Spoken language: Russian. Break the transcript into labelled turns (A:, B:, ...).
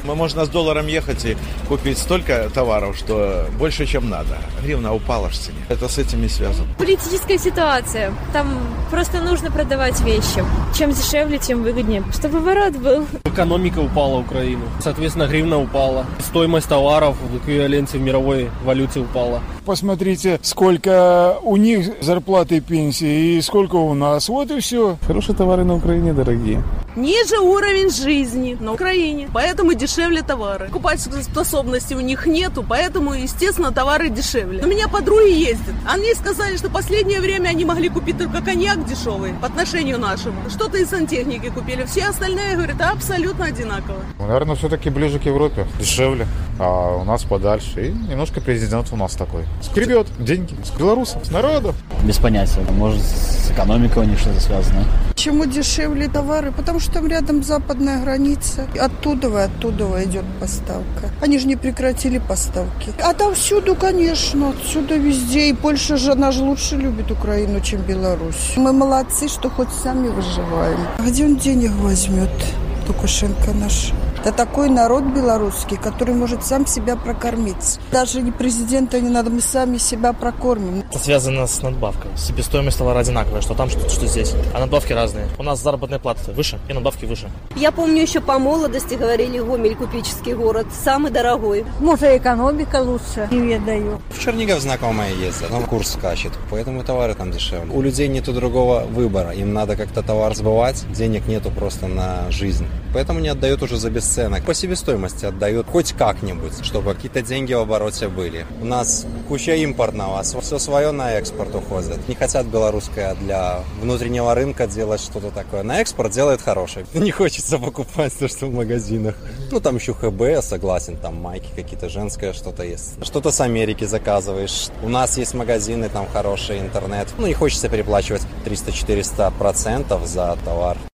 A: Можно с долларом ехать и купить столько товаров, что больше, чем надо. Гривна упала в цене. Это с этим и связано.
B: Политическая ситуация. Там просто нужно продавать вещи. Чем дешевле, тем выгоднее. Чтобы ворот был.
C: Экономика упала Украины. Соответственно, гривна упала. Стоимость товаров в эквиваленте в мировой валюте упала.
D: Посмотрите, сколько у них зарплаты и пенсии и сколько у нас. Вот и все.
E: Хорошие товары на Украине дорогие.
F: Ниже уровень жизни на Украине, поэтому дешевле товары. Покупательской способности у них нету, поэтому, естественно, товары дешевле. У меня подруги ездят. Они сказали, что в последнее время они могли купить только коньяк дешевый по отношению нашему. Что-то из сантехники купили. Все остальные, говорят, абсолютно одинаково.
G: Наверное, все-таки ближе к Европе. Дешевле. А у нас подальше. И немножко президент у нас такой. Скребет деньги с белорусов, с народа.
H: Без понятия. Может, с экономикой у них что-то связано.
I: Почему дешевле товары? Потому что там рядом западная граница. Оттуда идет поставка. Они же не прекратили поставки. А там всюду, конечно, отсюда везде. И Польша же, она же лучше любит Украину, чем Беларусь. Мы молодцы, что хоть сами выживаем. А где он денег возьмет, Лукашенко наш? Это такой народ белорусский, который может сам себя прокормить. Даже не президента не надо, мы сами себя прокормим.
J: Это связано с надбавкой. Себестоимость товара одинаковая, что там, что здесь. А надбавки разные. У нас заработная плата выше и надбавки выше.
K: Я помню, еще по молодости говорили, Гомель купеческий город, самый дорогой.
L: Может, экономика лучше, не ведаю.
M: В Чернигов знакомая ездит, там курс скачет, поэтому товары там дешевле. У людей нету другого выбора, им надо как-то товар сбывать, денег нету просто на жизнь. Поэтому не отдают уже за бесценок. По себестоимости отдают хоть как-нибудь, чтобы какие-то деньги в обороте были. У нас куча импортного, все свое на экспорт уходит. Не хотят белорусское для внутреннего рынка делать что-то такое. На экспорт делают хорошее. Не хочется покупать то, что в магазинах. Ну, там еще ХБ, согласен, там майки какие-то, женское что-то есть. Что-то с Америки заказываешь. У нас есть магазины, там хороший интернет. Ну, не хочется переплачивать 300-400% за товар.